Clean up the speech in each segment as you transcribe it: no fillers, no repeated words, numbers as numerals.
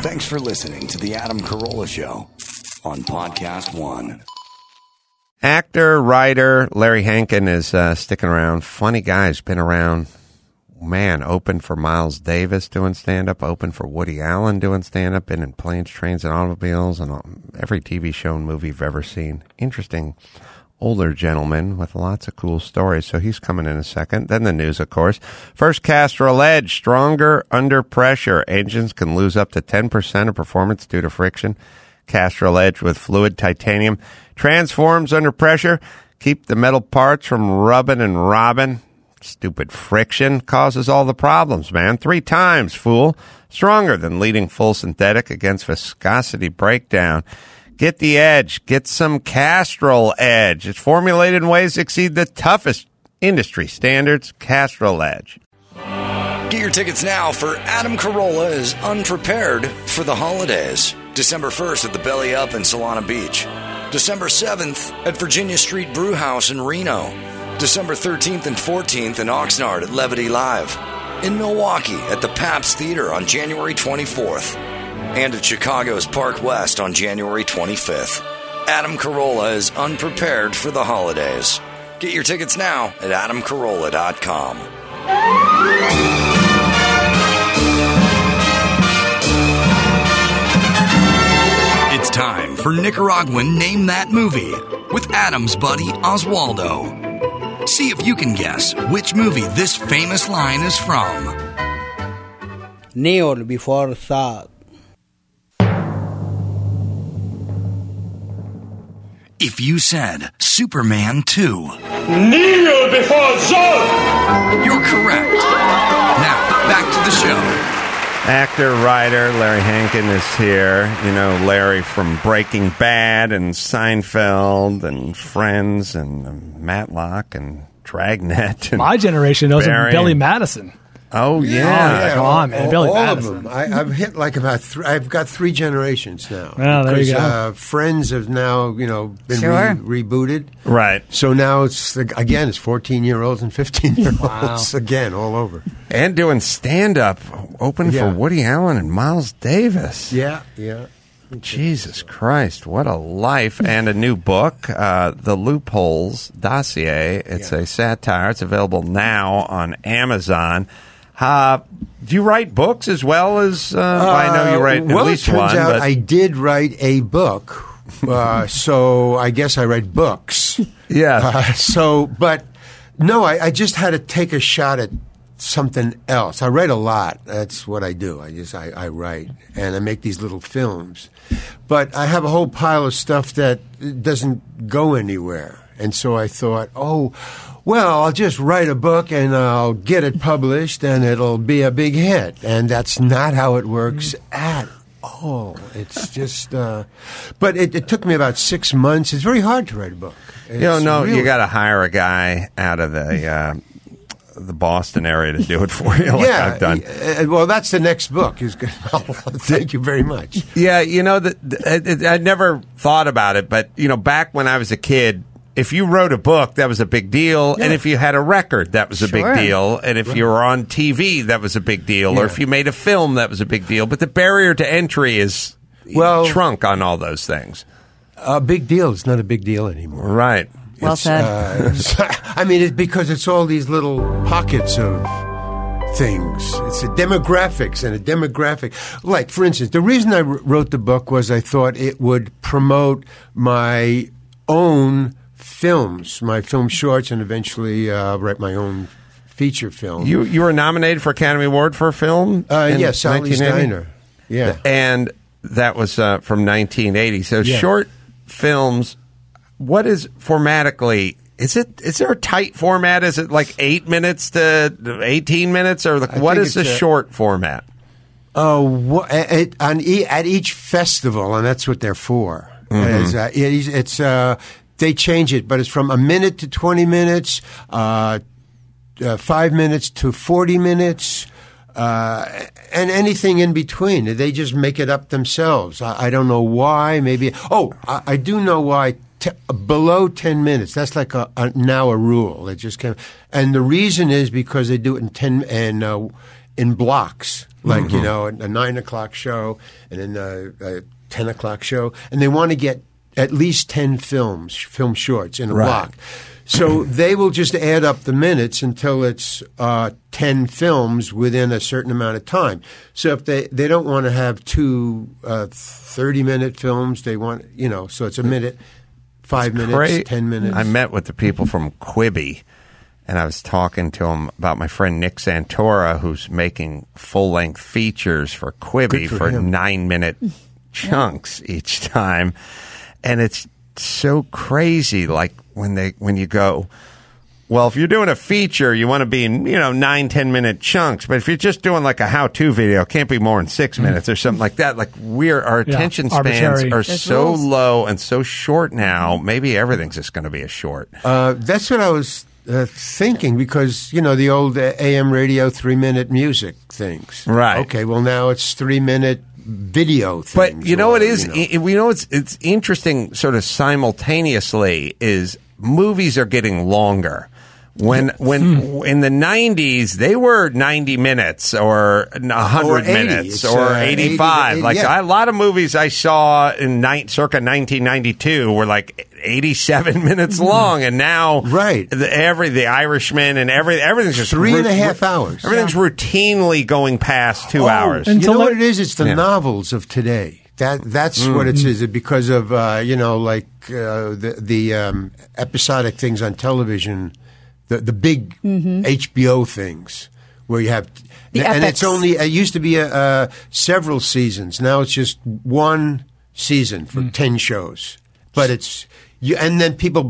Thanks for listening to The Adam Carolla Show on Podcast One. Actor, writer, Larry Hankin is sticking around. Funny guy. He's been around. Man, opened for Miles Davis doing stand-up, opened for Woody Allen doing stand-up, been in Planes, Trains, and Automobiles, and every TV show and movie you've ever seen. Interesting older gentleman with lots of cool stories. So he's coming in a second. Then the news, of course. First, Castrol Edge, stronger under pressure. Engines can lose up to 10% of performance due to friction. Castrol Edge with fluid titanium transforms under pressure. Keep the metal parts from rubbing and robbing. Stupid friction causes all the problems, man. 3 times, fool. Stronger than leading full synthetic against viscosity breakdown. Get the edge. Get some Castrol Edge. It's formulated in ways that exceed the toughest industry standards. Castrol Edge. Get your tickets now for Adam Carolla is Unprepared for the Holidays. December 1st at the Belly Up in Solana Beach. December 7th at Virginia Street Brew House in Reno. December 13th and 14th in Oxnard at Levity Live. In Milwaukee at the Pabst Theater on January 24th. And at Chicago's Park West on January 25th. Adam Carolla is Unprepared for the Holidays. Get your tickets now at adamcarolla.com. It's time for Nicaraguan Name That Movie with Adam's buddy Oswaldo. See if you can guess which movie this famous line is from. Kneel before Saad. If you said Superman 2, kneel before Zod! You're correct. Now, back to the show. Actor, writer, Larry Hankin is here. You know, Larry from Breaking Bad and Seinfeld and Friends and Matlock and Dragnet. And my generation knows him, Billy Madison. Oh, yeah. Come on, man. Billy all Madison. of them. I've hit like about I've got 3 generations now. Oh, there you go. Friends have now, been rebooted. Right. So now it's 14-year-olds and 15-year-olds again, all over. And doing stand-up, open for Woody Allen and Miles Davis. Yeah. Jesus Christ, what a life. And a new book, The Loopholes Dossier. It's a satire. It's available now on Amazon. Do you write books as well as, I know you write at least one. Well, it turns out I did write a book, so I guess I write books. Yeah. But no, I just had to take a shot at something else. I write a lot. That's what I do. I write, and I make these little films. But I have a whole pile of stuff that doesn't go anywhere. And so I thought, well, I'll just write a book and I'll get it published and it'll be a big hit. And that's not how it works at all. It's just, but it took me about 6 months. It's very hard to write a book. You got to hire a guy out of the Boston area to do it for you, like I've done. Well, that's the next book. Thank you very much. Yeah, I never thought about it, but, back when I was a kid, if you wrote a book, that was a big deal. Yeah. And if you had a record, that was a big deal. And if you were on TV, that was a big deal. Or if you made a film, that was a big deal. But the barrier to entry is shrunk on all those things. A big deal is not a big deal anymore. Right. Well said. I mean, it's because it's all these little pockets of things. It's a demographics and a demographic. Like, for instance, the reason I wrote the book was I thought it would promote my own films, my film shorts, and eventually write my own feature film. You were nominated for Academy Award for a film? Yes, Sally's Diner. Yeah. And that was from 1980. So short films, what is formatically... Is there a tight format? Is it like 8 minutes to 18 minutes? Or what is the short format? At each festival, and that's what they're for. Mm-hmm. They change it, but it's from a minute to 20 minutes, 5 minutes to 40 minutes, and anything in between. They just make it up themselves. I don't know why. Maybe. I do know why. Below 10 minutes. That's like now a rule. It just came, and the reason is because they do it in blocks. like a 9 o'clock show and then a 10 o'clock show, and they want to get at least 10 film shorts in a block. So they will just add up the minutes until it's 10 films within a certain amount of time. So if they don't want to have two 30-minute films, they want, so it's a minute, 5 minutes, 10 minutes. I met with the people from Quibi, and I was talking to them about my friend Nick Santora, who's making full-length features for Quibi for 9-minute chunks each time. And it's so crazy, like when you go, well, if you're doing a feature, you want to be in 9-10 minute chunks, but if you're just doing like a how-to video, it can't be more than 6 minutes or something like that. Like our attention spans are so low and so short now. Maybe everything's just going to be a short. That's what I was thinking, because the old AM radio 3-minute music things. Right. Okay. Well, now it's 3-minute video things. But it's interesting sort of simultaneously is movies are getting longer. When in the 90s they were 90 minutes or 100 minutes or 85. 80, a lot of movies I saw in circa 1992 were like 87 minutes long, and now the Irishman and everything's just 3.5 hours. Everything's routinely going past 2 hours. You know what it is? It's the novels of today. That's what it is. Because of the episodic things on television, the big HBO things where you have and it's only it used to be several seasons. Now it's just one season for 10 shows. But and then people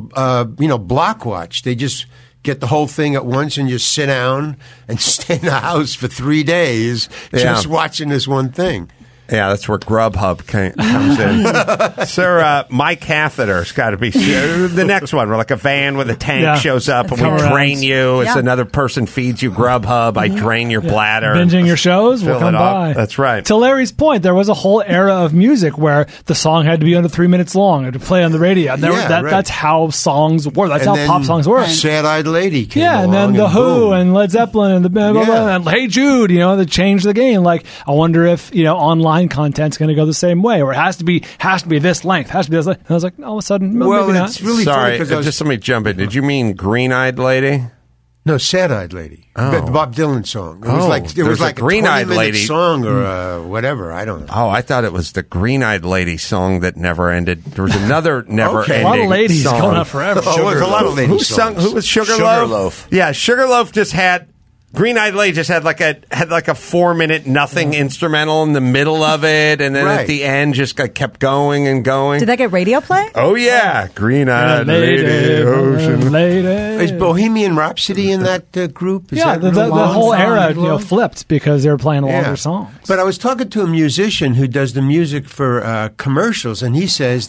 block watch. They just get the whole thing at once and just sit down and stay in the house for 3 days just watching this one thing. Yeah, that's where Grubhub comes in. Sir, my catheter's got to be the next one. Where like a van with a tank shows up and we drain you. It's another person feeds you Grubhub. I drain your bladder. Binging your shows? We'll come by. That's right. To Larry's point, there was a whole era of music where the song had to be under 3 minutes long and to play on the radio. That's how songs were. That's how pop songs were. Sad-Eyed Lady came along. And then The Who and Led Zeppelin and the blah, blah, blah, and Hey Jude, they changed the game. Like, I wonder if, online content's going to go the same way, or it has to be this length, has to be this length. And I was like, all of a sudden, maybe not. It's really sorry. Funny just let me jump in. Did you mean Green-Eyed Lady? No, Sad-Eyed Lady. The Bob Dylan song. It was like a Green-Eyed Lady song or whatever. I don't know. Oh, I thought it was the Green-Eyed Lady song that never ended. There was another never-ending a lot of ladies song. going on forever. There was a lot of ladies. Who was Sugarloaf? Yeah, Sugarloaf just had. Green-Eyed Lady just had like a 4-minute nothing instrumental in the middle of it, and then at the end just kept going and going. Did that get radio play? Oh yeah, Green-Eyed Lady, Ocean Lady. Is Bohemian Rhapsody in that group? Is that the whole era flipped because they were playing longer songs. But I was talking to a musician who does the music for commercials, and he says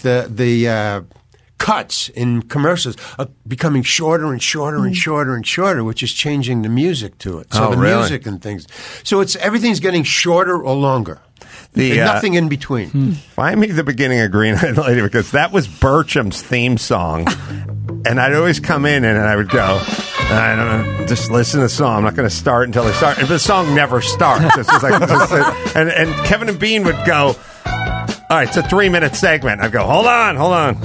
the cuts in commercials are becoming shorter and shorter and shorter and shorter, which is changing the music to it. So music and things. So everything's getting shorter or longer. And nothing in between. Find me the beginning of Green-Eyed Lady, because that was Bertram's theme song. And I'd always come in and I would go, I don't know, just listen to the song. I'm not going to start until they start. And the song never starts. It's just and Kevin and Bean would go, all right, it's a 3-minute segment. I'd go, hold on.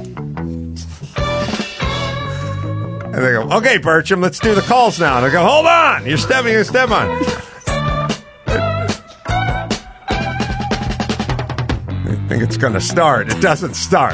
And they go, okay, Bertram, let's do the calls now. And I go, hold on, you're stepping on. I think it's going to start. It doesn't start.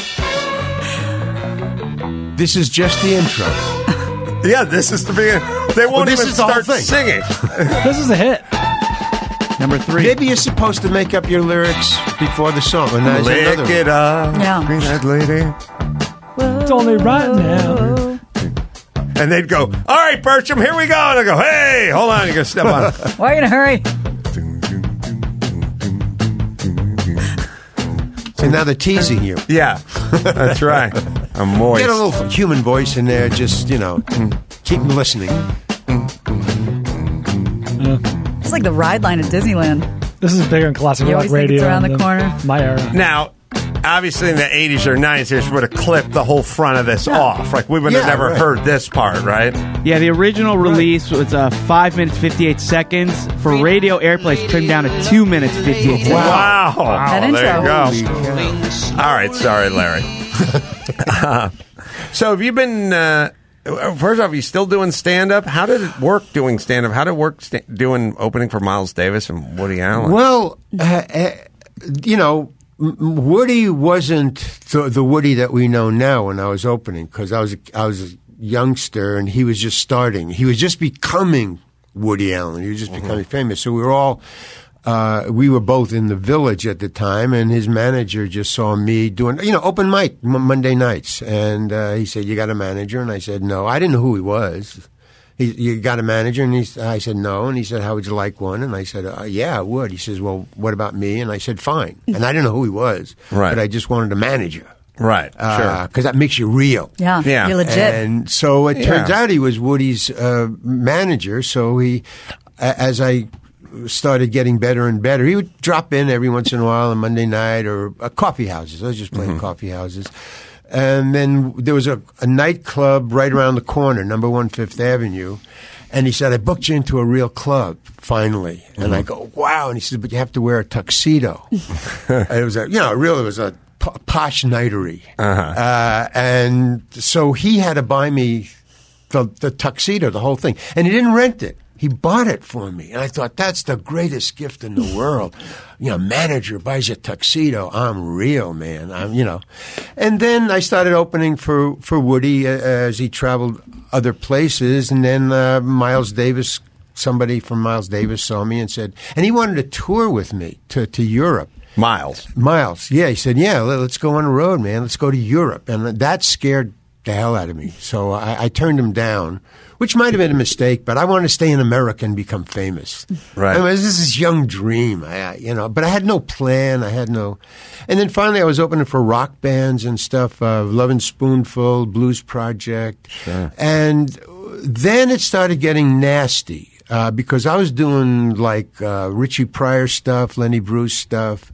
This is just the intro. Yeah, this is the beginning. They won't even start singing. This is a hit. Number 3. Maybe you're supposed to make up your lyrics before the song. Lick it up, Green-Eyed Lady. It's only right now. And they'd go, all right, Bertram, here we go. And I go, hey, hold on, you're going to step on it. Why are you in a hurry? So now they're teasing you. Yeah, that's right. I'm moist. Get a little human voice in there, just, keep them listening. It's like the ride line at Disneyland. This is bigger in classic rock radio. It's around the corner. My era. Now, obviously in the 80s or 90s, they just would have clipped the whole front of this off. Like, we would have never heard this part, right? Yeah, the original release was 5 minutes, 58 seconds. For radio airplay, it's trimmed down to 2 minutes, 58 seconds. Wow. That There intro. you go. All right. Sorry, Larry. So have you been... first off, you still doing stand-up? How did it work doing stand-up? How did it work doing opening for Miles Davis and Woody Allen? Well, Woody wasn't the Woody that we know now when I was opening, because I was a youngster and he was just starting. He was just becoming Woody Allen. He was just becoming famous. So we were all... we were both in the Village at the time, and his manager just saw me doing, open mic Monday nights. And he said, "You got a manager?" And I said, "No." I didn't know who he was. You got a manager? And I said, "No." And he said, "How would you like one?" And I said, "Yeah, I would." He says, "Well, what about me?" And I said, "Fine." And I didn't know who he was, right. But I just wanted a manager. Right, sure. Because that makes you real. Yeah, you're legit. And so it turns out he was Woody's manager. So as I started getting better and better, he would drop in every once in a while on Monday night or coffee houses. I was just playing coffee houses. And then there was a nightclub right around the corner, number 1 Fifth Avenue. And he said, "I booked you into a real club, finally." And I go, "Wow." And he said, "But you have to wear a tuxedo." It was it was a posh nightery. And so he had to buy me the tuxedo, the whole thing. And he didn't rent it. He bought it for me. And I thought, that's the greatest gift in the world. Manager buys you a tuxedo. I'm real, man. And then I started opening for Woody as he traveled other places. And then Miles Davis, somebody from Miles Davis saw me and said, and he wanted to tour with me to Europe. Miles. Yeah. He said, "Yeah, let's go on the road, man. Let's go to Europe." And that scared the hell out of me. So I turned him down, which might have been a mistake, but I wanted to stay in America and become famous. Right. This is this young dream, but I had no plan. And then finally I was opening for rock bands and stuff, Lovin' Spoonful, Blues Project. Sure. And then it started getting nasty. Because I was doing like Richie Pryor stuff, Lenny Bruce stuff,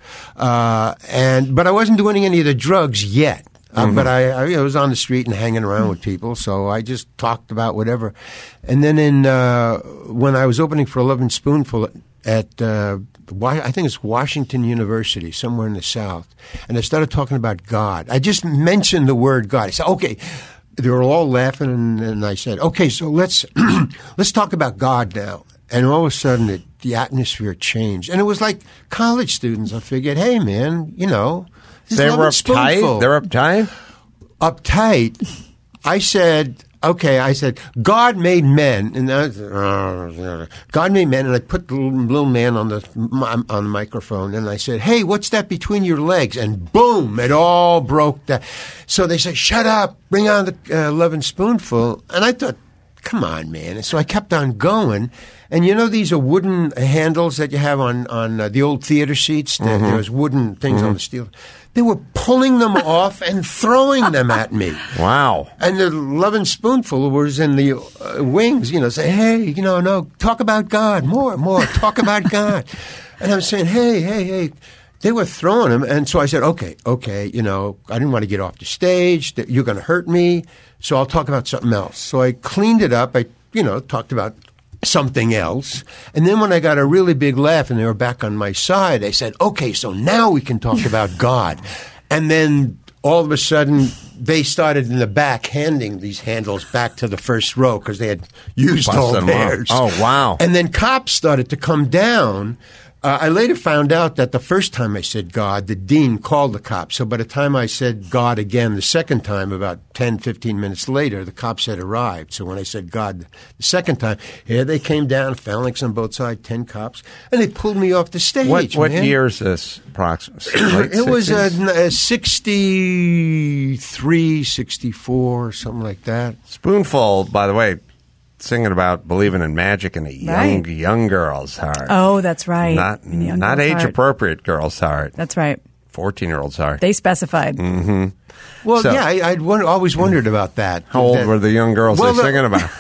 but I wasn't doing any of the drugs yet. But I was on the street and hanging around with people, so I just talked about whatever. And then when I was opening for Lovin' Spoonful at I think it's Washington University, somewhere in the South, and I started talking about God. I just mentioned the word God. I said, "Okay." They were all laughing, and I said, "Okay, so let's talk about God now." And all of a sudden, the atmosphere changed, and it was like college students. I figured, hey, man, they were uptight. They're uptight. Uptight. I said, "God made men," and God made men, and I put the little man on the microphone, and I said, "Hey, what's that between your legs?" And boom, it all broke down. So they said, "Shut up, bring on the Lovin' Spoonful," and I thought, come on, man. And so I kept on going, and these are wooden handles that you have on the old theater seats. There was wooden things on the steel. They were pulling them off and throwing them at me. Wow. And the Lovin' Spoonful was in the wings, say, "Hey, no, talk about God, more, talk about God." And I was saying, hey. They were throwing them. And so I said, okay, I didn't want to get off the stage. You're going to hurt me, so I'll talk about something else. So I cleaned it up. I, talked about something else. And then when I got a really big laugh and they were back on my side, I said, "Okay, so now we can talk about God." And then all of a sudden, they started in the back handing these handles back to the first row because they had used all theirs. Oh, wow. And then cops started to come down. I later found out that the first time I said God, the dean called the cops. So by the time I said God again the second time, about 10, 15 minutes later, the cops had arrived. So when I said God the second time, here they came down, phalanx on both sides, 10 cops, and they pulled me off the stage. What year is this approximately? It was 63, 64, something like that. Spoonful, by the way, singing about believing in magic in a young girl's heart. Oh, that's right. Not age-appropriate girl's heart. That's right. 14-year-old's heart. They specified. Mm-hmm. Well, so, I'd always wondered about that. How old were the young girls they're singing about?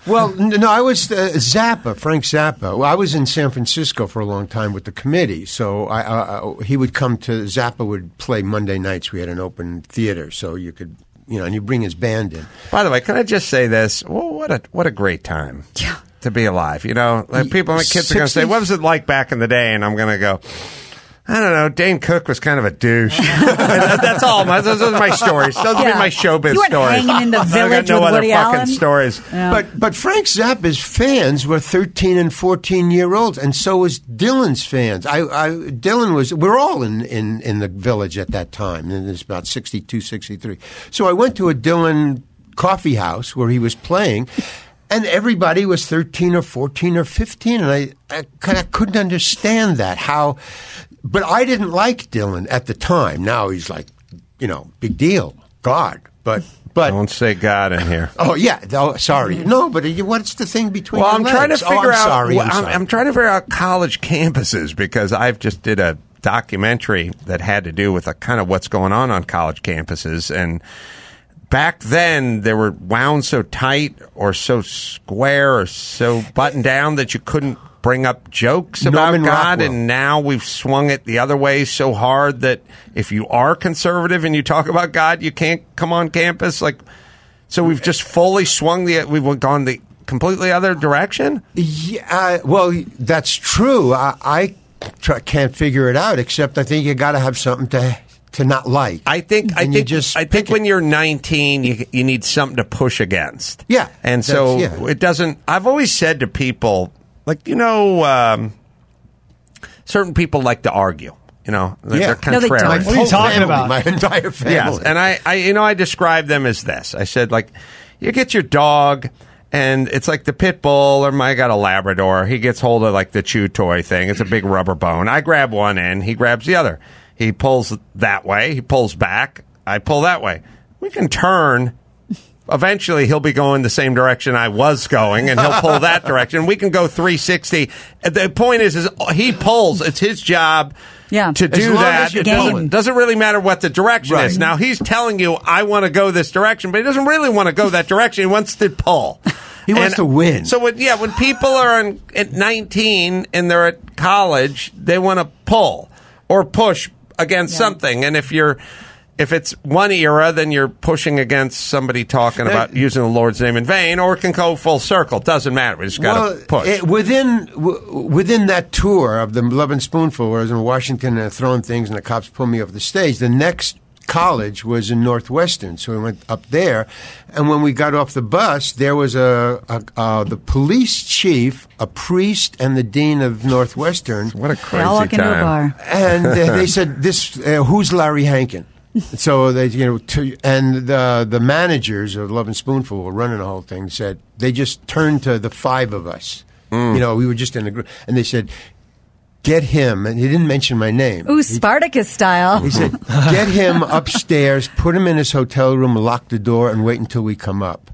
Well, no, I was Zappa, Frank Zappa. Well, I was in San Francisco for a long time with the committee, so he would come to, Zappa would play Monday nights. We had an open theater, so you could, and you bring his band in. By the way, can I just say this? Well, what a great time to be alive. Like people, my kids are going to say, what was it like back in the day? And I'm going to go, I don't know. Dane Cook was kind of a douche. That's all. Those are my stories. Those are my showbiz you weren't stories. hanging in the Village I got no with other Woody fucking Allen? stories. Yeah. But Frank Zappa's fans were 13 and 14-year-olds, and so was Dylan's fans. Dylan was. We're all in the Village at that time, and it's about 62, 63. So I went to a Dylan coffee house where he was playing. And everybody was 13 or 14 or 15, and I couldn't understand that. But I didn't like Dylan at the time. Now he's like, big deal, God. But Don't say God in here. Oh yeah, sorry. No, but what's the thing between? Well, your I'm legs? trying to figure out. Sorry, I'm trying to figure out college campuses because I've just did a documentary that had to do with kind of what's going on college campuses and. Back then, they were wound so tight or so square or so buttoned down that you couldn't bring up jokes about Norman God. Rockwell. And now we've swung it the other way so hard that if you are conservative and you talk about God, you can't come on campus. So we've just fully swung we've gone the completely other direction. Yeah, well, that's true. I can't figure it out. Except I think you got to have something to not like. I think when you're 19, you need something to push against. Yeah. And so it doesn't. I've always said to people, certain people like to argue. They're contrarian. What are you talking about? My entire family. Yes, and I describe them as this. I said, you get your dog. And it's like the pit bull, or I got a Labrador. He gets hold of the chew toy thing. It's a big rubber bone. I grab one end. He grabs the other. He pulls that way. He pulls back. I pull that way. We can turn. Eventually, he'll be going the same direction I was going, and he'll pull that direction. We can go 360. The point is he pulls. It's his job to do that. It doesn't really matter what the direction is. Now, he's telling you, I want to go this direction, but he doesn't really want to go that direction. He wants to pull. He wants to win. So, when people are at 19 and they're at college, they want to pull or push against something. And if it's one era, then you're pushing against somebody talking about using the Lord's name in vain, or it can go full circle. Doesn't matter. We just got to push. Within that tour of the Love and Spoonful, where I was in Washington and throwing things, and the cops pulled me off the stage, the next college was in Northwestern, so we went up there. And when we got off the bus, there was the police chief, a priest, and the dean of Northwestern. What a crazy all walk into a bar. And they said, who's Larry Hankin? So they, and the managers of Love and Spoonful were running the whole thing. Said they just turned to the five of us. We were just in a group, and they said, "Get him." And he didn't mention my name. Ooh, Spartacus style. He said, "Get him upstairs, put him in his hotel room, lock the door, and wait until we come up."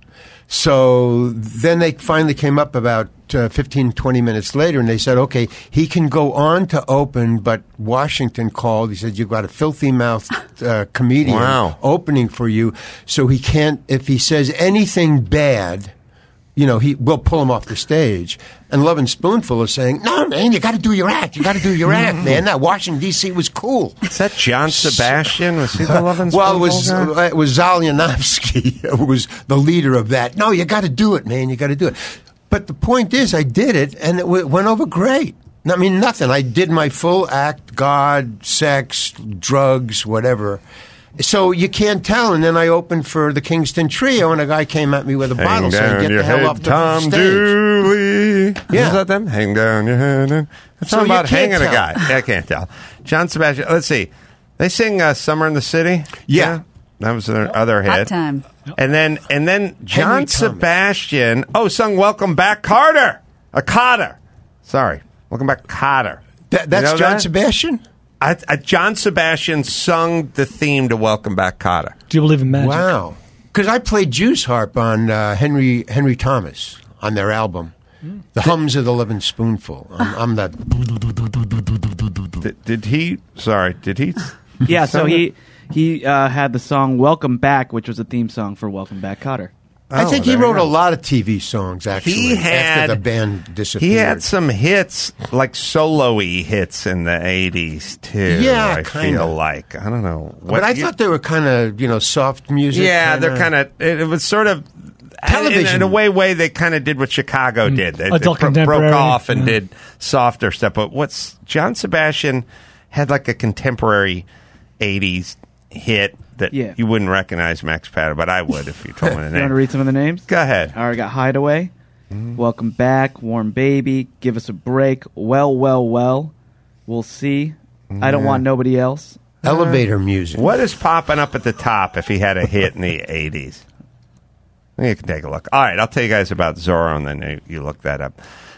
So then they finally came up about 15, 20 minutes later, and they said, okay, he can go on to open, but Washington called. He said, you've got a filthy-mouthed comedian opening for you, so he can't, if he says anything bad, we'll pull him off the stage. And Love and Spoonful is saying, no, man, you got to do your act. You got to do your act, man. That Washington, D.C. was cool. Is that John Sebastian? Was he the Love and Spoonful guy? It was Zalyanovsky who was the leader of that. No, you got to do it, man. You got to do it. But the point is, I did it, and it went over great. I mean, nothing. I did my full act, God, sex, drugs, whatever. So you can't tell. And then I opened for the Kingston Trio, and a guy came at me with a bottle saying, get the hell off the stage. Dooley. Yeah. Is that them? Hang down your head. It's So not about you can't hanging a tell. guy. I can't tell. John Sebastian. Let's see. They sing Summer in the City? Yeah. That was their other hit. Hot time. And then John Henry Thomas. Sebastian, sung Welcome Back Carter. Cotter. Sorry. Welcome Back Cotter. That's You know John that? Sebastian? John Sebastian sung the theme to Welcome Back Cotter. Do you believe in magic? Wow. Because I played Juice Harp on Henry Thomas on their album. The Hums of the Love and Spoonful. I'm that. Did he? Sorry, did he? Yeah, so he had the song "Welcome Back," which was a theme song for "Welcome Back, Kotter." I think he wrote a lot of TV songs, actually, He had- after the band disappeared. He had some hits, like solo-y hits in the 80s, too. Yeah, I kinda. feel like. I don't know. But I thought they were kind of, soft music. Yeah, they're kind of. It was sort of Television. In a way they kind of did what Chicago did. They Adult broke contemporary. off and did softer stuff. But what's John Sebastian had like a contemporary 80s hit that you wouldn't recognize, Max Patter, but I would if you told me the You name. want to read some of the names? Go ahead. All right, got Hideaway, Welcome Back, Warm Baby, Give Us a Break, Well, We'll See, I Don't Want Nobody Else. Elevator music. What is popping up at the top if he had a hit in the 80s? You can take a look. All right, I'll tell you guys about Zorro, and then you look that up.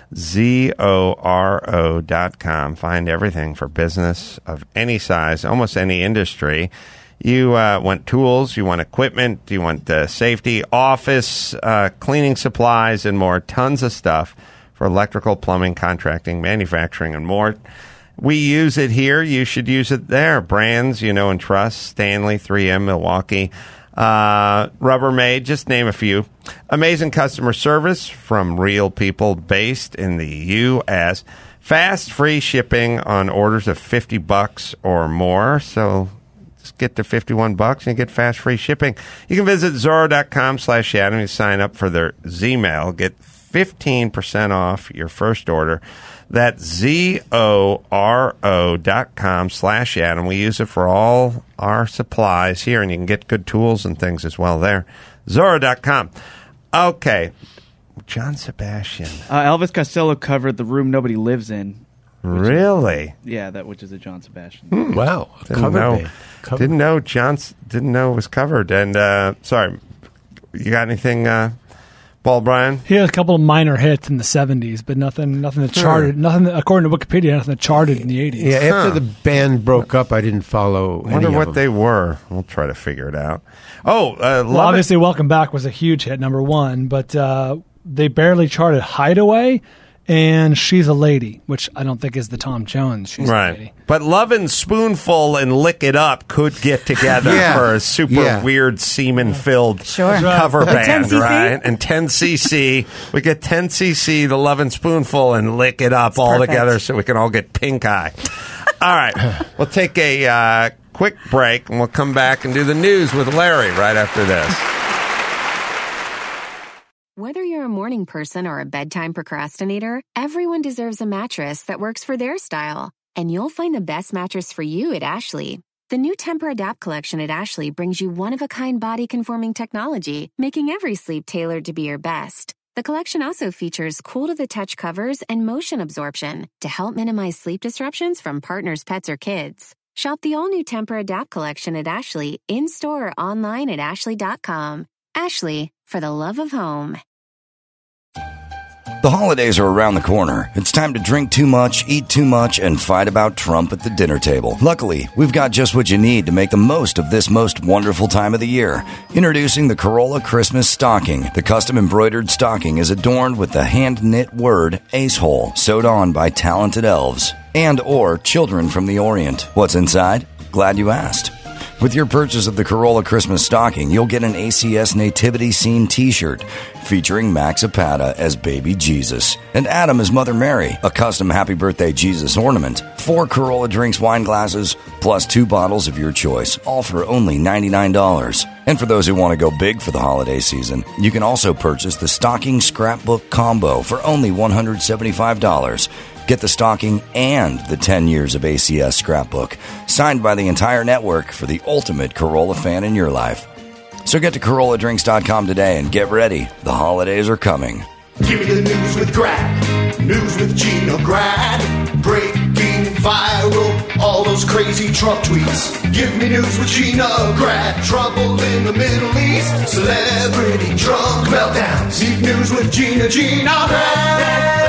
Zoro.com. Find everything for business of any size, almost any industry. You want tools, you want equipment, you want safety, office, cleaning supplies, and more. Tons of stuff for electrical, plumbing, contracting, manufacturing, and more. We use it here. You should use it there. Brands you know and trust. Stanley, 3M, Milwaukee, Rubbermaid, just name a few. Amazing customer service from real people based in the U.S. Fast, free shipping on orders of $50 or more. So just get to $51 and get fast, free shipping. You can visit Zorro.com/Adam. You sign up for their Z-Mail. Get 15% off your first order. That's Zoro.com/Adam. We use it for all our supplies here, and you can get good tools and things as well there. Zoro.com. Okay. John Sebastian. Elvis Costello covered The Room Nobody Lives In. Really? Yeah, which is a John Sebastian. Wow. Didn't know it was covered. And, sorry, you got anything, Paul Bryan? He had a couple of minor hits in the 70s, but nothing that charted. Nothing, according to Wikipedia, nothing that charted in the 80s. Yeah, after the band broke up, I didn't follow I wonder any of what them. they were. We'll try to figure it out. Oh, well, obviously, Welcome Back was a huge hit, number one, but they barely charted Hideaway and She's a Lady, which I don't think is the Tom Jones She's a Lady. But Lovin' Spoonful and Lick It Up could get together for a super weird semen-filled cover band, 10cc? right? And 10cc. We get 10cc, the Lovin' Spoonful, and Lick It Up all perfect. together so we can all get pink eye. All right. We'll take a quick break, and we'll come back and do the news with Larry right after this. Whether you're a morning person or a bedtime procrastinator, everyone deserves a mattress that works for their style. And you'll find the best mattress for you at Ashley. The new Tempur-Adapt collection at Ashley brings you one-of-a-kind body-conforming technology, making every sleep tailored to be your best. The collection also features cool-to-the-touch covers and motion absorption to help minimize sleep disruptions from partners, pets, or kids. Shop the all-new Tempur-Adapt collection at Ashley, in-store or online at ashley.com. Ashley, for the love of home. The holidays are around the corner. It's time to drink too much, eat too much, and fight about Trump at the dinner table. Luckily, we've got just what you need to make the most of this most wonderful time of the year. Introducing the Corolla Christmas Stocking. The custom embroidered stocking is adorned with the hand-knit word Ace-Hole, sewed on by talented elves and or children from the Orient. What's inside? Glad you asked. With your purchase of the Corolla Christmas Stocking, you'll get an ACS Nativity Scene t-shirt featuring Max Zapata as Baby Jesus and Adam as Mother Mary, a custom Happy Birthday Jesus ornament, 4 Corolla Drinks wine glasses, plus 2 bottles of your choice, all for only $99. And for those who want to go big for the holiday season, you can also purchase the Stocking Scrapbook Combo for only $175. Get the stocking and the 10 years of ACS scrapbook, signed by the entire network for the ultimate Corolla fan in your life. So get to CorollaDrinks.com today and get ready. The holidays are coming. Give me the news with Grad. News with Gina Grad. Breaking viral, all those crazy Trump tweets. Give me news with Gina Grad. Trouble in the Middle East. Celebrity drunk meltdowns. Deep news with Gina Grad.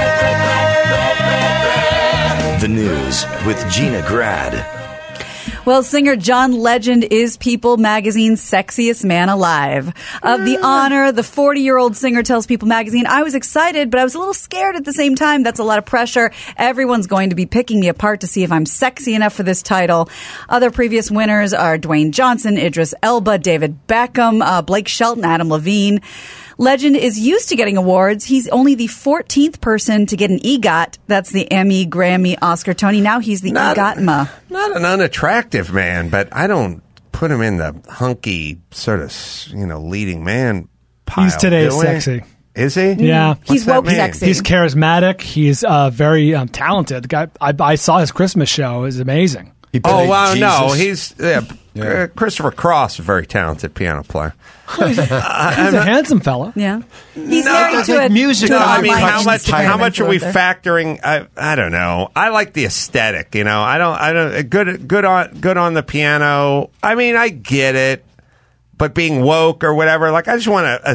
The news with Gina Grad. Well, singer John Legend is People Magazine's sexiest man alive. Of the honor, the 40-year-old singer tells People Magazine, I was excited, but I was a little scared at the same time. That's a lot of pressure. Everyone's going to be picking me apart to see if I'm sexy enough for this title. Other previous winners are Dwayne Johnson, Idris Elba, David Beckham, Blake Shelton, Adam Levine. Legend is used to getting awards. He's only the 14th person to get an EGOT. That's the Emmy, Grammy, Oscar, Tony. Now he's the EGOTMA. Not an unattractive man, but I don't put him in the hunky sort of, leading man pile. He's today's sexy. Is he? Yeah. He's woke sexy. He's charismatic. He's very talented. The guy, I saw his Christmas show. It was amazing. Oh, wow, no. He's Christopher Cross, a very talented piano player. He's a handsome fellow. Yeah. He's married to a music. to an I mean, online how much are we influencer. factoring? I don't know. I like the aesthetic. I don't. Good on the piano. I mean, I get it. But being woke or whatever, I just want a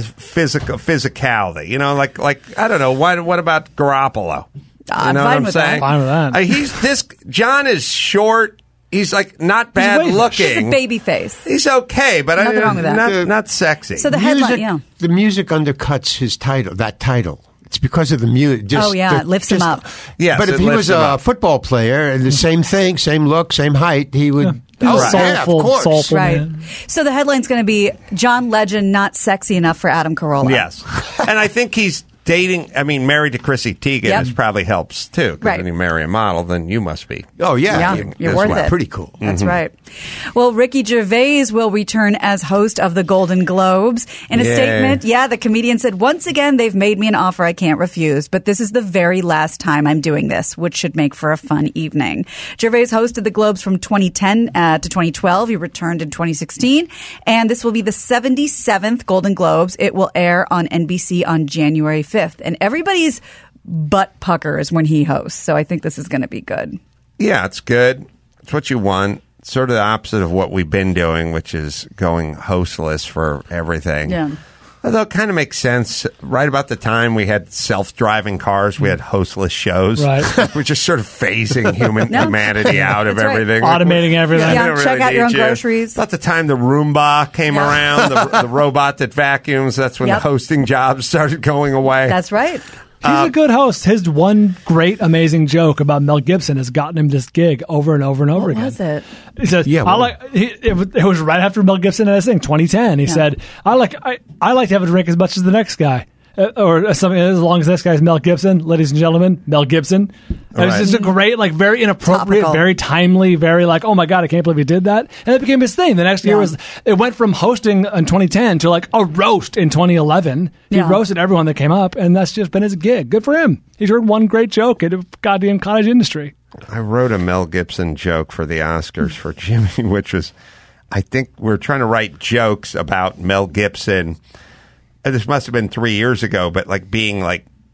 physicality. Like I don't know. What about Garoppolo? I'm what fine I'm with saying? that. Fine with that. John is short. He's not bad wavy. looking. He's a baby face. He's okay, but Nothing wrong with that. not sexy. So the headline, The music undercuts his title. That title. It's because of the music. it lifts him up. Yes, but if it he lifts was him a up. football player, the same thing, same look, same height, he would. He's a of course. soulful Right. man. So the headline's going to be John Legend not sexy enough for Adam Carolla. Yes, and I think he's married to Chrissy Teigen. Yep. This probably helps too. Because Right. when you marry a model, then you must be. Oh yeah, You're worth it. Pretty cool. That's right. Well, Ricky Gervais will return as host of the Golden Globes. In a Yay. statement, the comedian said, "Once again, they've made me an offer I can't refuse, but this is the very last time I'm doing this, which should make for a fun evening." Gervais hosted the Globes from 2010 to 2012. He returned in 2016, and this will be the 77th Golden Globes. It will air on NBC on January 5th, and everybody's butt puckers when he hosts, so I think this is going to be good. Yeah, it's good. It's what you want. It's sort of the opposite of what we've been doing, which is going hostless for everything. Yeah. Although it kind of makes sense. Right about the time we had self-driving cars, we had hostless shows. Right. We're just sort of phasing humanity out of That's right. everything. Automating everything. we Yeah, don't check out your need own you. groceries. About the time the Roomba came around, the robot that vacuums, that's when Yep. the hosting jobs started going away. That's right. He's a good host. His one great, amazing joke about Mel Gibson has gotten him this gig over and over and over What again. was it? He said, it was right after Mel Gibson had his thing, 2010. He said, I like to have a drink as much as the next guy. Or something as long as this guy's Mel Gibson, ladies and gentlemen, Mel Gibson. It was just a great, very inappropriate, Topical. very timely, very oh my God, I can't believe he did that. And it became his thing. The next year it went from hosting in 2010 to a roast in 2011. He roasted everyone that came up, and that's just been his gig. Good for him. He's heard one great joke at a goddamn cottage industry. I wrote a Mel Gibson joke for the Oscars for Jimmy, which was, I think we're trying to write jokes about Mel Gibson. This must have been 3 years ago, but being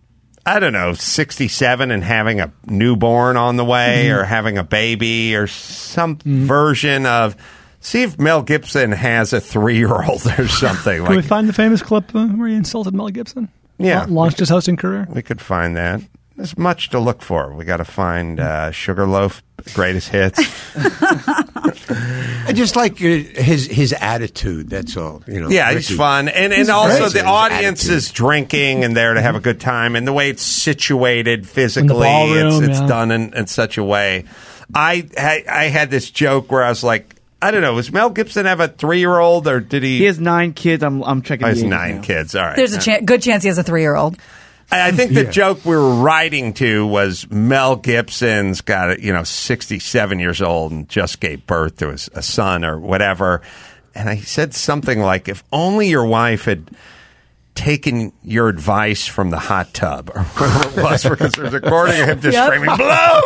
I don't know, 67 and having a newborn on the way or having a baby or some version of, see if Mel Gibson has a 3-year-old or something. Can we find the famous clip where he insulted Mel Gibson? Yeah. Launched his hosting career? We could find that. There's much to look for. We got to find Sugarloaf, greatest hits. I just like his attitude. That's all. Yeah, he's Ricky. fun, and He's also great. the His audience attitude. is drinking and there to have a good time, and the way it's situated physically, ballroom, it's done in such a way. I had this joke where I was like, I don't know, was Mel Gibson have a 3-year-old or did he? He has 9 kids. I'm checking. He has the age 9 now. kids. All right, There's a good chance he has a 3-year-old. I think the joke we were writing to was Mel Gibson's got 67 years old and just gave birth to a son or whatever. And I said something like, if only your wife had taken your advice from the hot tub or whatever it was, because there's a recording of him just screaming, blow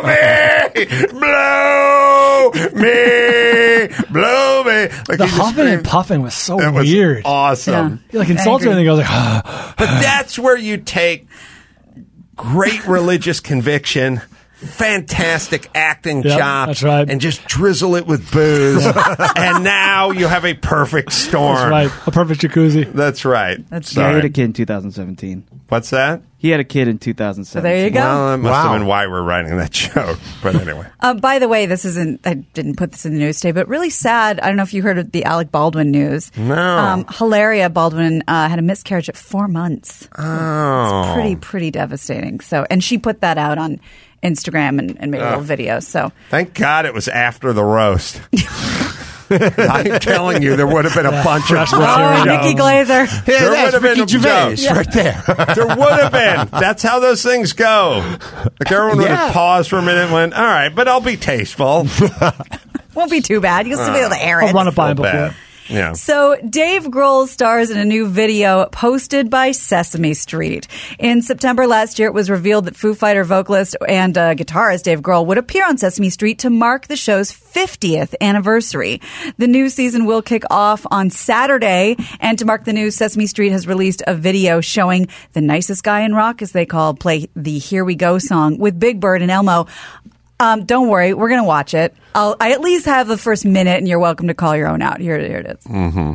me, blow me. The huffing and puffing was so weird. Awesome. He insults her and he goes But that's where you take great religious conviction, fantastic acting chops, that's right. and just drizzle it with booze. And now you have a perfect storm. That's right. A perfect jacuzzi. That's right. That's Yeah, he had a Sorry. kid in 2017. What's that? He had a kid in 2017. So there you go. Well, that must have Wow. been why we're writing that joke. But anyway. By the way, I didn't put this in the news today, but really sad. I don't know if you heard of the Alec Baldwin news. No. Hilaria Baldwin had a miscarriage at 4 months. Oh. It's pretty devastating. So, and she put that out on Instagram and made a little video. So Thank God it was after the roast. I'm telling you, there would have been a bunch of Oh, Nikki Glazer. Yeah, There would that's have been Ricky Gervais right there. There would have been. That's how those things go. Like everyone would have paused for a minute and went, all right, but I'll be tasteful. Won't be too bad. You'll still be able to air it. I'll run it by him Bad. before. Yeah. So Dave Grohl stars in a new video posted by Sesame Street. In September last year, it was revealed that Foo Fighter vocalist and guitarist Dave Grohl would appear on Sesame Street to mark the show's 50th anniversary. The new season will kick off on Saturday, and to mark the news, Sesame Street has released a video showing the nicest guy in rock, as they call, play the Here We Go song with Big Bird and Elmo. Don't worry, we're going to watch it. I at least have the first minute, and you're welcome to call your own out. Here it is. Mm-hmm.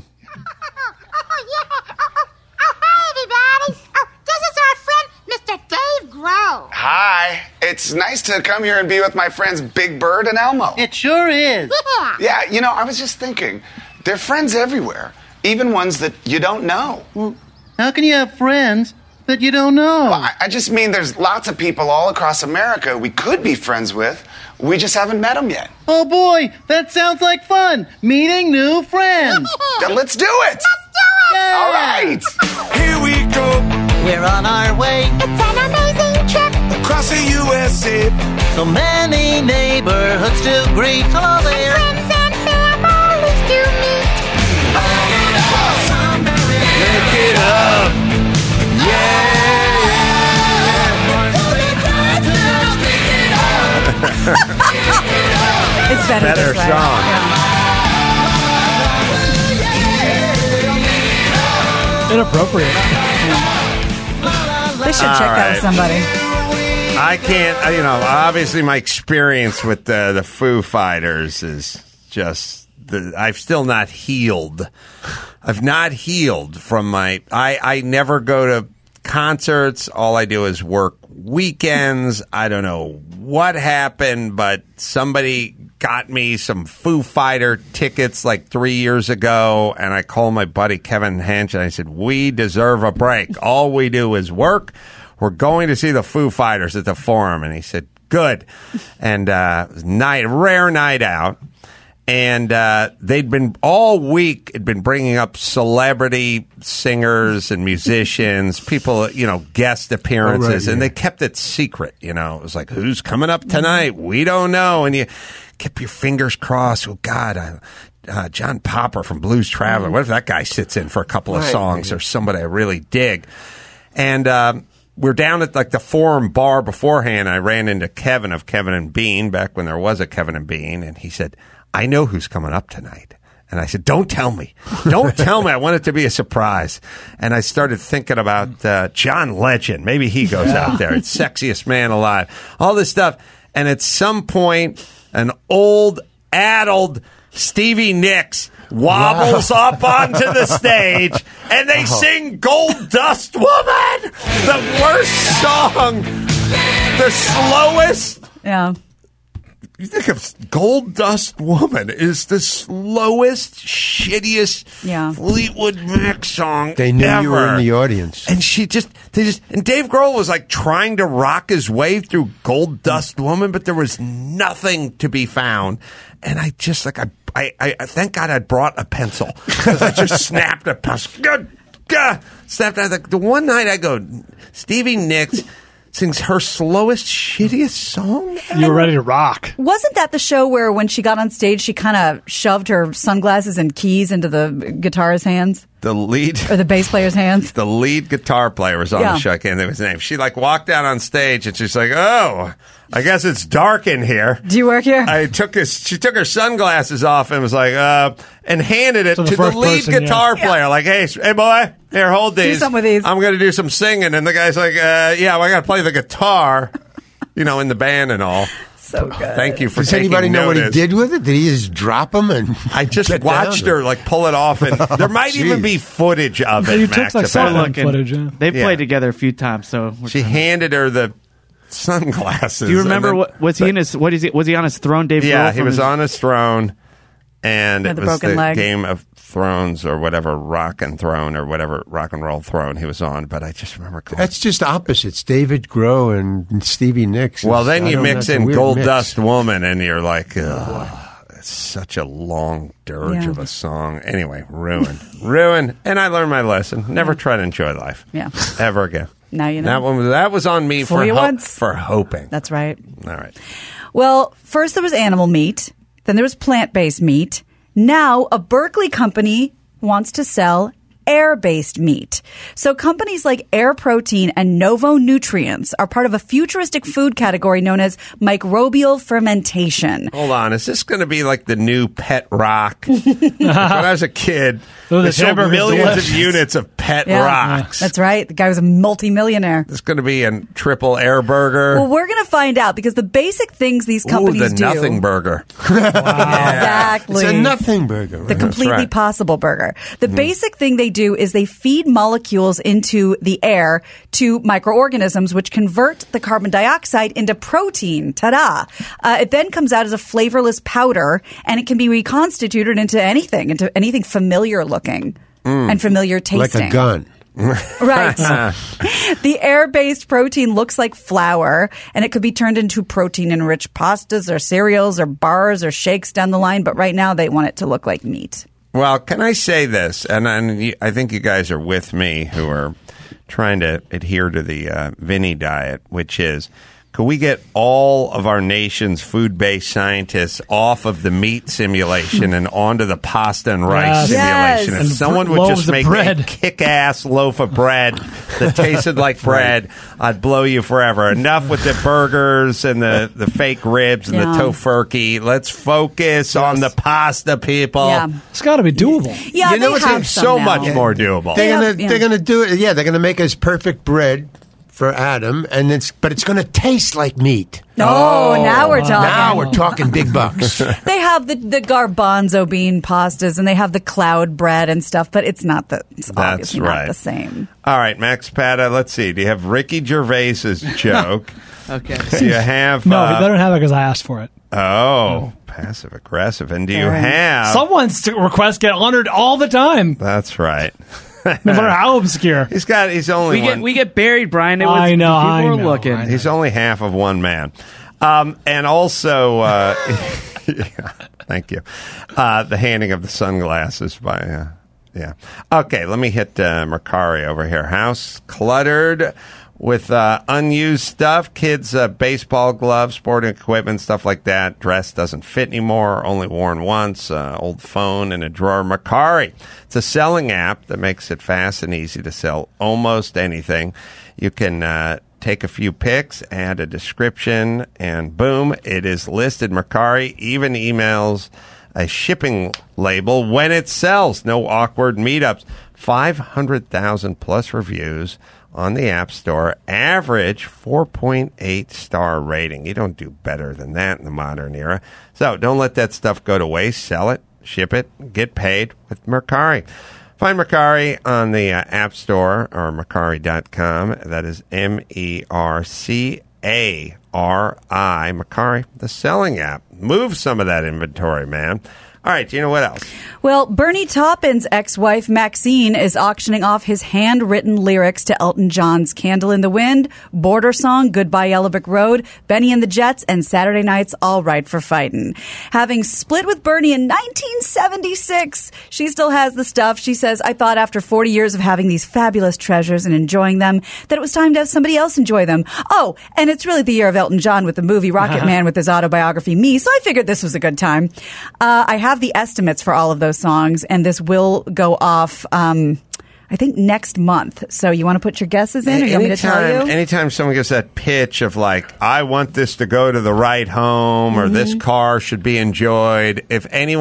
Hi, everybody. This is our friend, Mr. Dave Grohl. Hi. It's nice to come here and be with my friends Big Bird and Elmo. It sure is. Yeah, I was just thinking, they're friends everywhere, even ones that you don't know. Well, how can you have friends that you don't know? Well, I just mean there's lots of people all across America we could be friends with. We just haven't met them yet. Oh, boy, that sounds like fun. Meeting new friends. Then let's do it. Let's do it. Yeah. All right. Here we go. We're on our way. It's an amazing trip across the USA. So many neighborhoods to greet. Hello there. Friends and families to meet. Lift it up. It's better Better this way. song. Inappropriate. They should check that with somebody. I can't, obviously my experience with the Foo Fighters is just, I've still not healed. I've not healed from I never go to concerts. All I do is work weekends. I don't know what happened, but somebody got me some Foo Fighter tickets like 3 years ago, and I called my buddy Kevin Hench, and I said, we deserve a break. All we do is work. We're going to see the Foo Fighters at the Forum. And he said, good. And rare night out. And they'd been all week, had been bringing up celebrity singers and musicians, people, guest appearances, right, yeah. and they kept it secret. It was like, who's coming up tonight? We don't know. And you kept your fingers crossed. Oh, God, John Popper from Blues Traveler. What if that guy sits in for a couple of songs or somebody I really dig? And we're down at like the Forum bar beforehand. I ran into Kevin of Kevin and Bean back when there was a Kevin and Bean, and he said, I know who's coming up tonight. And I said, don't tell me. Don't tell me. I want it to be a surprise. And I started thinking about John Legend. Maybe he goes out there. It's Sexiest Man Alive. All this stuff. And at some point, an old, addled Stevie Nicks wobbles up onto the stage, and they sing Gold Dust Woman, the worst song, the slowest. Yeah. You think of Gold Dust Woman is the slowest, shittiest Fleetwood Mac song They knew ever. you were in the audience. And and Dave Grohl was like trying to rock his way through Gold Dust Woman, but there was nothing to be found. And I just I thank God I brought a pencil, because I just snapped a pencil. Snapped out. The one night I go, Stevie Nicks sings her slowest, shittiest song ever. You were ready to rock. Wasn't that the show where when she got on stage, she kind of shoved her sunglasses and keys into the guitarist's hands? The lead or the bass player's hands? The lead guitar player was on the show. I can't think of his name. She walked out on stage and she's like, oh, I guess it's dark in here. Do you work here? She took her sunglasses off and was like, and handed it to the lead guitar player. Like, hey boy, here, hold these. Do something with these. I'm going to do some singing. And the guy's like, I got to play the guitar, in the band and all. So good. Thank you for Does taking anybody know notice. what he did with it? Did he just drop them? And I just watched her pull it off, and there might even be footage of it. You took like cell footage. They've played together a few times, so she handed her the sunglasses. Do you remember was he on his throne, Dave? Yeah, Grohl, he was on his throne, and it was the leg. Game of Thrones or whatever, Rock and Throne or whatever rock and roll throne he was on. But I just remember that's just opposites. David Grohl and Stevie Nicks. Well, then you mix in Gold Dust Woman, and you're like, such a long dirge Yeah. of a song. Anyway, ruined. And I learned my lesson. Never try to enjoy life. Yeah. Ever again. Now you know. That was on me Fool you once. for hoping. That's right. All right. Well, first there was animal meat, then there was plant-based meat. Now a Berkeley company wants to sell air-based meat. So companies like Air Protein and Novo Nutrients are part of a futuristic food category known as microbial fermentation. Hold on. Is this going to be like the new Pet Rock? When I was a kid, they sold millions of units of Pet Rocks. That's right. The guy was a multimillionaire. It's going to be a triple air burger. Well, we're going to find out because the basic things these companies the do. Nothing burger. Exactly. It's a nothing burger. The completely right. possible burger. The basic thing they do is they feed molecules into the air to microorganisms, which convert the carbon dioxide into protein. Ta-da! It then comes out as a flavorless powder, and it can be reconstituted into anything familiar looking and familiar tasting. Like a gun. Right. The air-based protein looks like flour, and it could be turned into protein-enriched pastas or cereals or bars or shakes down the line, but right now they want it to look like meat. Well, can I say this? And I think you guys are with me who are trying to adhere to the Vinny diet, which is, could we get all of our nation's food-based scientists off of the meat simulation and onto the pasta and rice simulation? Yes. If someone would just make a kick-ass loaf of bread that tasted like bread, I'd blow you forever. Enough with the burgers and the fake ribs and the tofurkey. Let's focus on the pasta, people. Yeah. It's got to be doable. Yeah, you know they what's have so some much now. more doable. They're gonna do it. Yeah, they're gonna make us perfect bread for Adam, but it's gonna taste like meat. Oh, now we're talking. Now we're talking big bucks. They have the garbanzo bean pastas and they have the cloud bread and stuff, but it's obviously not the same. All right, Max Pata, let's see. Do you have Ricky Gervais's joke? Okay. Do you have... No, they don't have it because I asked for it. Oh, passive aggressive. And do you have... Someone's requests get honored all the time. That's right. No matter how obscure. He's only we get buried, Brian. I know. People are looking. He's only half of one man. And also, thank you. The handing of the sunglasses by, Okay, let me hit Mercari over here. House cluttered with unused stuff, kids' baseball gloves, sporting equipment, stuff like that. Dress doesn't fit anymore, only worn once, old phone in a drawer. Mercari. It's a selling app that makes it fast and easy to sell almost anything. You can take a few pics, add a description, and boom, it is listed. Mercari even emails a shipping label when it sells. No awkward meetups. 500,000 plus reviews on the App Store. Average 4.8 star rating. You don't do better than that in the modern era. So don't let that stuff go to waste. Sell it, ship it, get paid with Mercari. Find Mercari on the App Store or Mercari.com. That is MERCARI. Mercari, the selling app. Move some of that inventory, man. All right, do you know what else? Well, Bernie Taupin's ex-wife, Maxine, is auctioning off his handwritten lyrics to Elton John's Candle in the Wind, Border Song, Goodbye Yellow Brick Road, Benny and the Jets, and Saturday Night's All Right for Fightin'. Having split with Bernie in 1976, she still has the stuff. She says, I thought after 40 years of having these fabulous treasures and enjoying them, that it was time to have somebody else enjoy them. Oh, and it's really the year of Elton John with the movie Rocket Man with his autobiography, Me, so I figured this was a good time. I have the estimates for all of those songs, and this will go off, I think, next month. So you want to put your guesses in, or you want me to tell you? Anytime someone gives that pitch of like, I want this to go to the right home, or this car should be enjoyed. If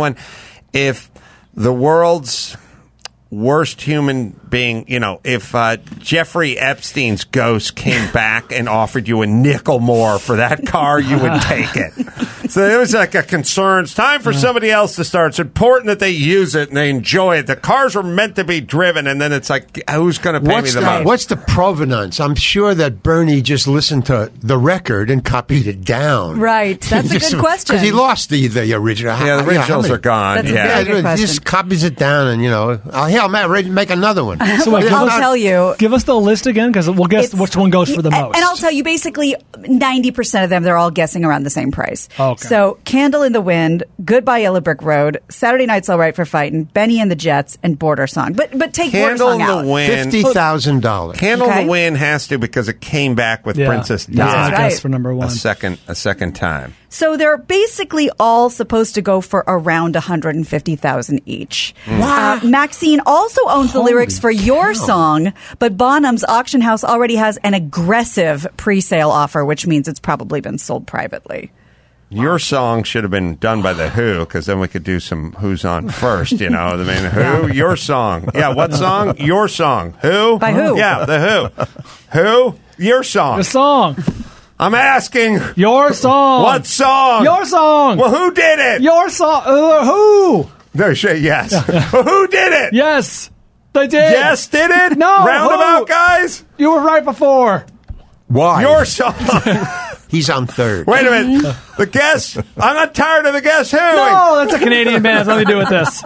the world's worst human being, if Jeffrey Epstein's ghost came back and offered you a nickel more for that car, you would take it. So there was like a concern. It's time for somebody else to start. It's important that they use it and they enjoy it. The cars were meant to be driven, and then it's like, who's going to pay me the most? What's the provenance? I'm sure that Bernie just listened to the record and copied it down. Right. That's a good question. Because he lost the original. Yeah, the originals are gone. That's a very good question. He just copies it down and, I'll make another one. So wait, I'll tell you. Give us the list again, because we'll guess which one goes for the most. And I'll tell you, basically, 90% of them, they're all guessing around the same price. Okay. So, Candle in the Wind, Goodbye Yellow Brick Road, Saturday Night's All Right for Fighting, Benny and the Jets, and Border Song. But take Border Candle Song in out. the Wind. $50,000. Candle Okay. in the Wind has to because it came back with Yeah. Princess That's my Di guess for number one. a second time. So they're basically all supposed to go for around $150,000 each. Maxine also owns the lyrics for Your Song, but Bonham's auction house already has an aggressive pre-sale offer, which means it's probably been sold privately. Your Song should have been done by The Who, because then we could do some Who's on first, you know. I mean, Who? Your Song. Yeah, what song? Your Song. Who? By who? Yeah, The Who. Who? Your Song. The song. I'm asking. Your song. What song? Your song. Well, who did it? Your song. Who? No, yes. Who did it? Yes, they did. Yes, did it? No. Roundabout, who? guys? You were right before. Why? Your Song. He's on third. Wait a minute. The Guess. I'm not tired of the Guess Who. No, that's a Canadian band. It's nothing to do with this.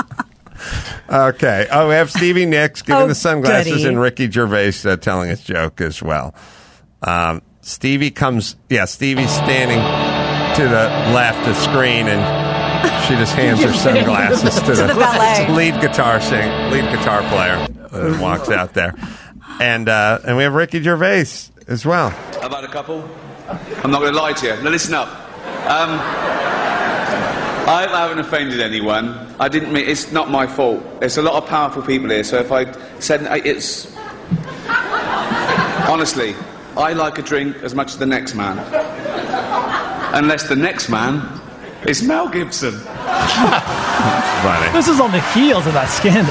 Okay. Oh, we have Stevie Nicks giving the sunglasses goody. and Ricky Gervais telling his joke as well. Stevie's standing to the left of the screen, and she just hands her sunglasses to the valet. lead guitar player and walks out there. And we have Ricky Gervais as well. How about a couple? I'm not going to lie to you. Now listen up. I haven't offended anyone. I didn't mean. It's not my fault. There's a lot of powerful people here. So if I said it's honestly, I like a drink as much as the next man, unless the next man is Mel Gibson. Funny. This is on the heels of that scandal.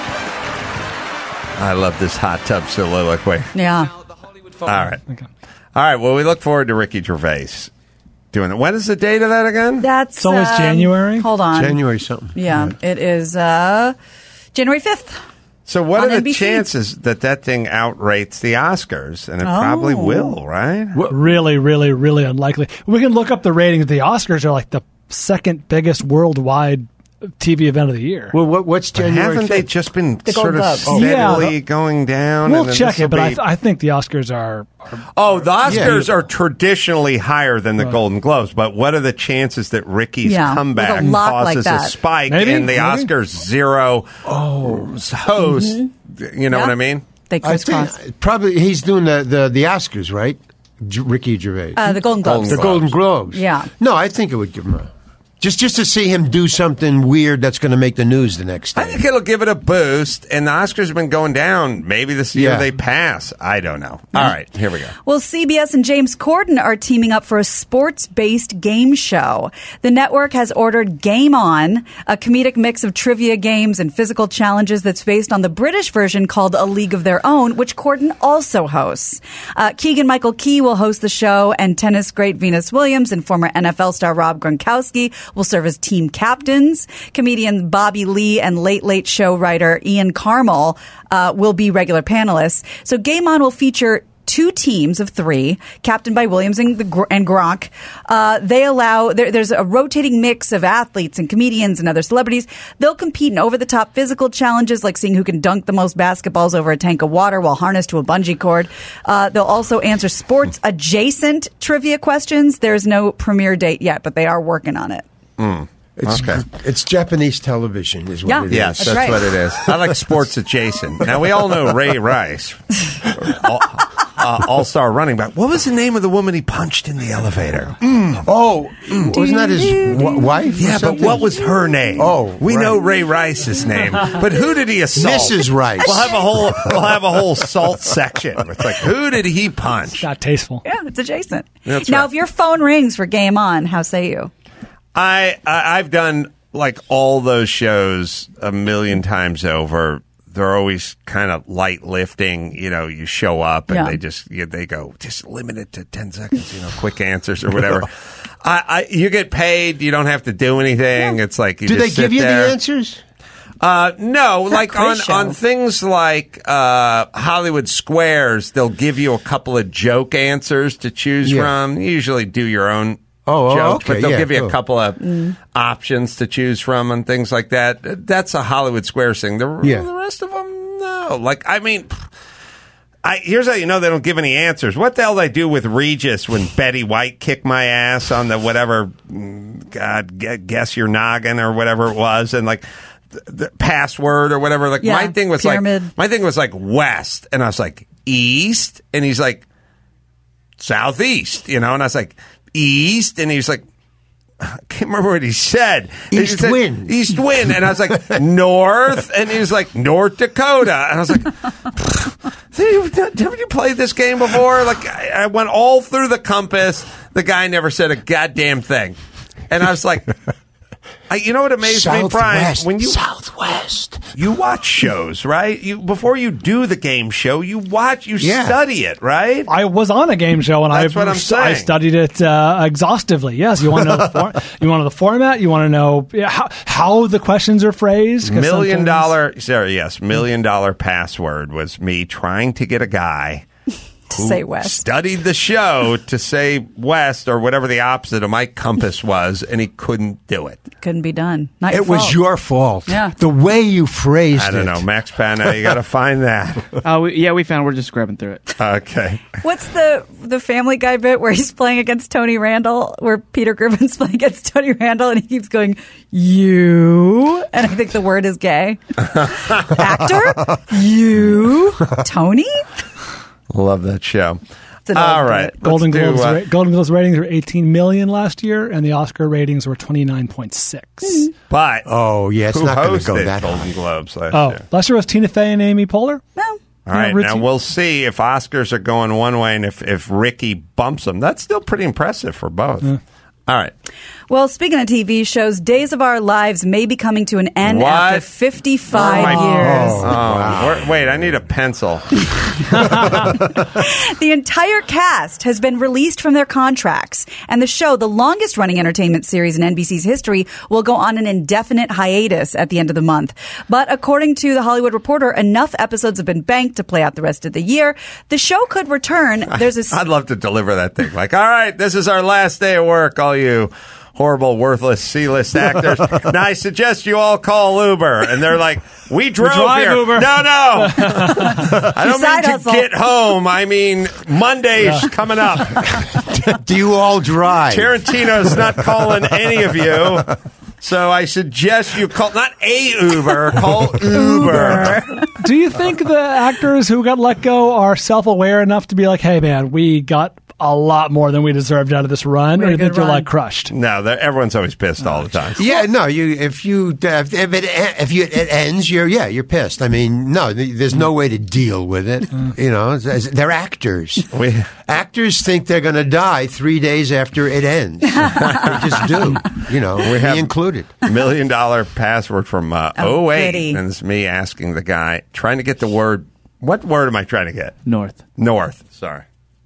I love this hot tub soliloquy. Yeah. All right. Okay. All right. Well, we look forward to Ricky Gervais doing it. When is the date of that again? That's It's always January. Hold on. January something. Yeah, it is January 5th. So what on are the NBC. chances that thing outrates the Oscars? And it probably will, right? Really, really, really unlikely. We can look up the ratings. The Oscars are like the second biggest worldwide TV event of the year. Well, what's But January haven't they 5th? just been The sort Golden of Globes. steadily going down? We'll and then check this'll it, but be- I think the Oscars are the Oscars Yeah. are traditionally higher than the Golden Globes. But what are the chances that Ricky's Yeah, comeback with a lot like causes a that. spike Maybe, in the maybe. Oscars zero host? You know Yeah. what I mean? They I crisscross. think probably he's doing the Oscars, right? Ricky Gervais. The Golden Globes. The Golden Globes. Yeah. No, I think it would give him a... Just to see him do something weird that's going to make the news the next day. I think it'll give it a boost. And the Oscars have been going down. Maybe this year Yeah. they pass. I don't know. All right, here we go. Well, CBS and James Corden are teaming up for a sports-based game show. The network has ordered Game On, a comedic mix of trivia games and physical challenges that's based on the British version called A League of Their Own, which Corden also hosts. Keegan-Michael Key will host the show, and tennis great Venus Williams and former NFL star Rob Gronkowski will serve as team captains. Comedian Bobby Lee and Late Late Show writer Ian Carmel will be regular panelists. So Game On will feature two teams of three, captained by Williams and Gronk. There's a rotating mix of athletes and comedians and other celebrities. They'll compete in over-the-top physical challenges like seeing who can dunk the most basketballs over a tank of water while harnessed to a bungee cord. They'll also answer sports-adjacent trivia questions. There's no premiere date yet, but they are working on it. It's Japanese television is what Yeah. it is. Yes, that's right. what it is. I like sports adjacent. Now, we all know Ray Rice, all-star running back. What was the name of the woman he punched in the elevator? Wasn't that his wife? or Yeah, but something? what was her name? Oh, we right. know Ray Rice's name, but who did he assault? Mrs. Rice. We'll have a whole assault section. It's like, who did he punch? not tasteful. Yeah, it's adjacent. That's now, right. if your phone rings for Game On, how say you? I've done like all those shows a million times over. They're always kind of light lifting. You know, you show up and they go, just limit it to 10 seconds, quick answers or whatever. You get paid. You don't have to do anything. Yeah. It's like, you do just they give sit you there. the answers? No, like quiz show. on things like Hollywood Squares, they'll give you a couple of joke answers to choose from. You usually do your own jokes, okay. but they'll give you cool. a couple of options to choose from and things like that. That's a Hollywood Squares thing. The rest of them, no. Like, I mean, Here's how you know they don't give any answers. What the hell did I do with Regis when Betty White kicked my ass on the whatever, guess your noggin or whatever it was, and like the password or whatever. Like my thing was pyramid. Like West, and I was like East, and he's like Southeast, and I was like East, and he was like, I can't remember what he said. East Wind. East Wind. And I was like, North. And he was like, North Dakota. And I was like, haven't you played this game before? Like, I went all through the compass. The guy never said a goddamn thing. And I was like, you know what amazed me, Brian? When Southwest. You watch shows, right? Before you do the game show, you study it, right? I was on a game show, and that's what I'm saying. I studied it exhaustively. Yes, you want to know you want to know the format. You want to know how the questions are phrased. $1 million, $1 million password was me trying to get a guy to say West. Studied the show to say West or whatever the opposite of my compass was, and he couldn't do it. Couldn't be done. Not it was your fault. Yeah. The way you phrased it. I don't know. Max Pana, you got to find that. We found. We're just scrubbing through it. Okay. What's the Family Guy bit where he's playing against Tony Randall, where Peter Griffin's playing against Tony Randall, and he keeps going, you, and I think the word is gay. Actor? You? Tony? Love that show. All right. Golden Globes ratings were 18 million last year, and the Oscar ratings were 29.6. But it's not going to go that Golden Globes last year. Last year was Tina Fey and Amy Poehler. No. All right. Now we'll see if Oscars are going one way and if Ricky bumps them. That's still pretty impressive for both. Yeah. All right. Well, speaking of TV shows, Days of Our Lives may be coming to an end after 55 years. Wow. Wait, I need a pencil. The entire cast has been released from their contracts, and the show, the longest-running entertainment series in NBC's history, will go on an indefinite hiatus at the end of the month. But according to The Hollywood Reporter, enough episodes have been banked to play out the rest of the year. The show could return. I'd love to deliver that thing. Like, all right, this is our last day of work, all you horrible, worthless C-list actors. Now, I suggest you all call Uber. And they're like, we drove here. Uber. No. I don't mean to get home. I mean, Monday's coming up. Do you all drive? Tarantino's not calling any of you. So I suggest you call, not a Uber, call Uber. Do you think the actors who got let go are self-aware enough to be like, hey, man, we got a lot more than we deserved out of this run, or do you think they're like crushed? No, everyone's always pissed all the time. Yeah, no. If it ends, you're pissed. I mean, no, there's no way to deal with it. They're actors. Actors think they're going to die 3 days after it ends. They just do. We have included $1 million password from 08, and it's me asking the guy, trying to get the word. What word am I trying to get? North. Sorry.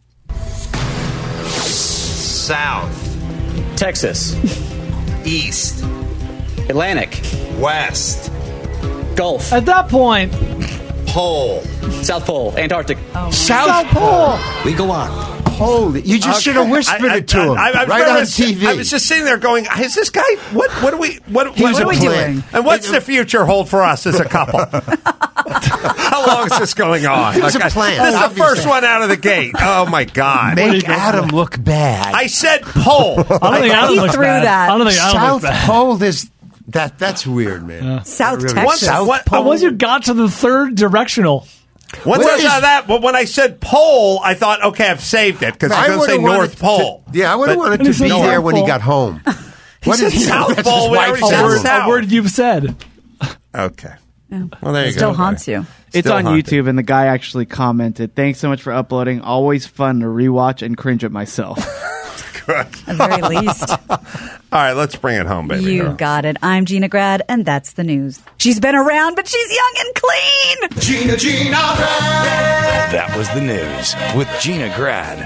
South. Texas. East. Atlantic. West. Gulf. At that point, Pole. South Pole. Antarctic. South Pole. We go on. Holy! You just should have whispered it to him right on TV. I was just sitting there going, "Is this guy? What are we doing? And what's the future hold for us as a couple? How long is this going on? It's a plan. This is the first one out of the gate. Oh my God! Make Adam look bad. I said pole. I don't think Adam looks bad. I don't think Adam looks bad. South Pole is that's weird, man. Yeah. South really Texas. Once you got to the third directional. Once I saw that, but when I said pole, I thought, okay, I've saved it because I was going to say North Pole. I would have wanted to be there when he got home. What is South Pole? A word you've said. Okay. Well, there you go. Still haunts you. It's on YouTube, and the guy actually commented, "Thanks so much for uploading. Always fun to rewatch and cringe at myself." Good. At the very least. All right, let's bring it home, baby. You got it. I'm Gina Grad, and that's the news. She's been around, but she's young and clean. Gina Grad. That was the news with Gina Grad.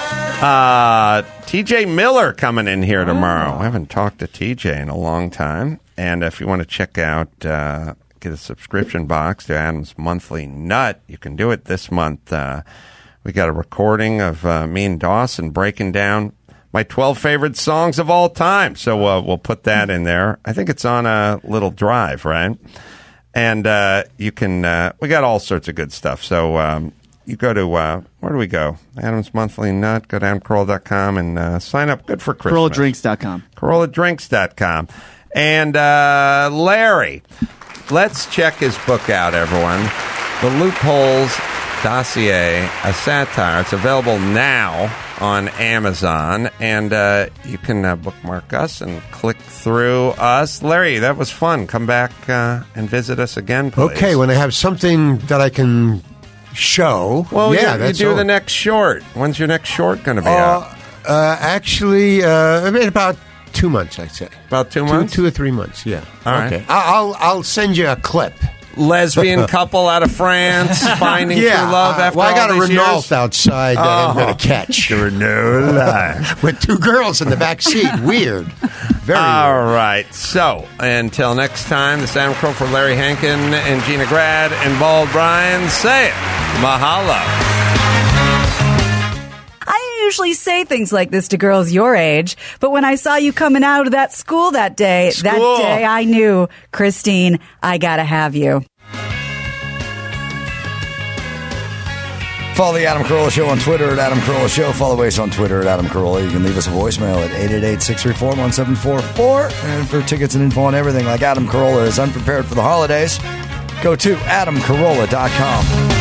TJ Miller coming in here tomorrow. I haven't talked to TJ in a long time. And if you want to check out, get a subscription box to Adam's Monthly Nut, you can do it this month. We got a recording of me and Dawson breaking down my 12 favorite songs of all time. So we'll put that in there. I think it's on a little drive, right? And you can, we got all sorts of good stuff. So you go to, where do we go? Adam's Monthly Nut. Go down Corolla.com and sign up. Good for Christmas. CorollaDrinks.com. CorollaDrinks.com. And Larry, let's check his book out, everyone. The Loopholes Dossier, a satire. It's available now on Amazon, and you can bookmark us and click through us. Larry, that was fun. Come back and visit us again, please. Okay, when I have something that I can show. Well, yeah, you do the next short. When's your next short going to be out? Actually, in about 2 months, I'd say. About 2 months? 2 or 3 months, yeah. All right. Okay. I'll send you a clip. Lesbian couple out of France finding true love after I got all a these Renault years? outside that I'm going to catch. Renault with 2 girls in the back seat. Weird. Very all weird. right. So, until next time, this is Adam Crow for Larry Hankin and Gina Grad and Bald Brian. Say it. Mahalo. I usually say things like this to girls your age, but when I saw you coming out of that school that day, I knew, Christine, I gotta have you. Follow the Adam Carolla Show on Twitter at Adam Carolla Show. Follow Ace on Twitter at Adam Carolla. You can leave us a voicemail at 888-634-1744. And for tickets and info on everything like Adam Carolla is unprepared for the holidays, go to adamcarolla.com.